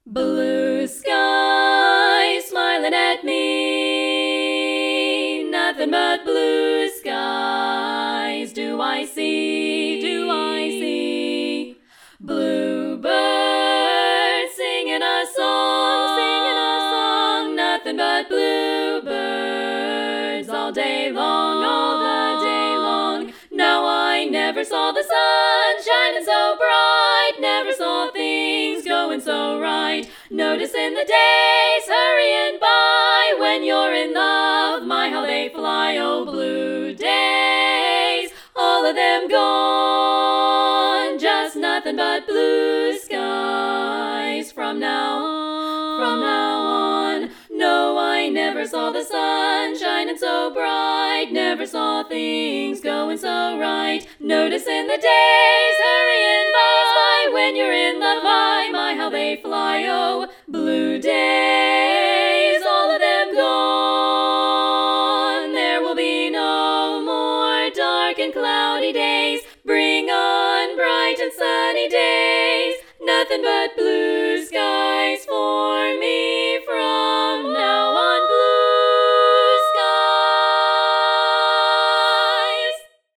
Blue sky smiling at me, nothing but blue skies do I see, Bluebirds singing a song, nothing but bluebirds all day long, all the day long. No, I never saw the sun shining so bright, never saw things going so right. Noticing the days hurrying by, when you're in love, my how they fly. Oh, blue days, all of them gone, just nothing but blue skies from now on. No, I never saw the sun shining so bright, never saw things going so right. Noticing the days hurrying by, when you're in love, my how they fly. Oh, blue days, all of them gone. There will be no more dark and cloudy days. Bring on bright and sunny days, nothing but blue skies for me.